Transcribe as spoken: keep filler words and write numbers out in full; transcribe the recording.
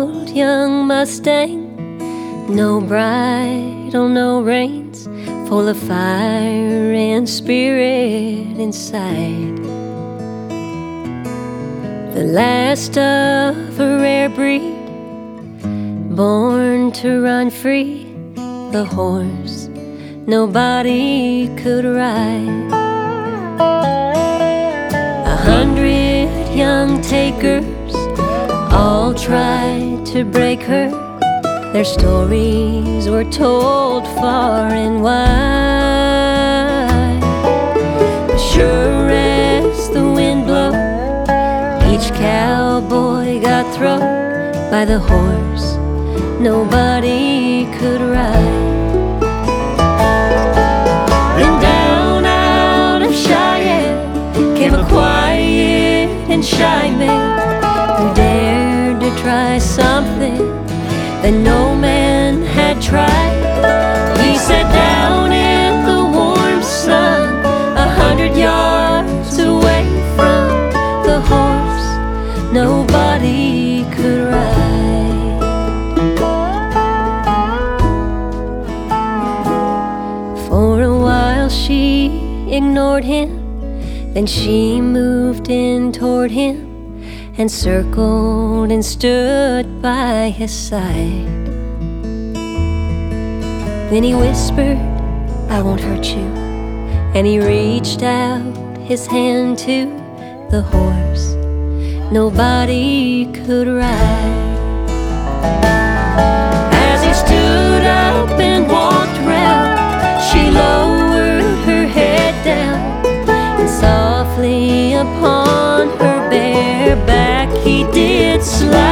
old young Mustang, no bridle, no reins, full of fire and spirit inside. The last of a rare breed, born to run free, the horse nobody could ride. A hundred young takers all tried to break her. Their stories were told far and wide. But sure as the wind blew, each cowboy got thrown by the horse nobody could ride. Then down out of Cheyenne came a quiet and shy man who dared to try something that no man had tried. He sat down in the warm sun, a hundred yards away from the horse nobody could ride. For a while she ignored him, then she moved in toward him and circled and stood by his side. Then he whispered, "I won't hurt you," and he reached out his hand to the horse nobody could ride. As he stood up and walked round, she lowered her head down, and softly upon her bare back he did slide.